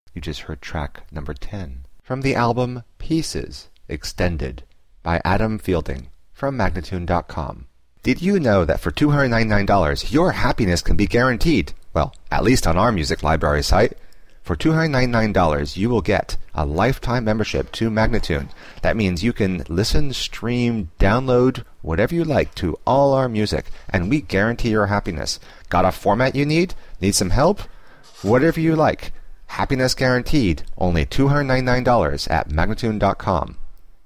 You just heard track number 10 from the album Pieces Extended by Adam Fielding from Magnatune.com. Did you know that for $299 your happiness can be guaranteed? Well, at least on our music library site. For $299 you will get a lifetime membership to Magnatune. That means you can listen, stream, download, whatever you like to all our music, and we guarantee your happiness. Got a format you need? Need some help? Whatever you like. Happiness guaranteed. Only $299 at Magnatune.com.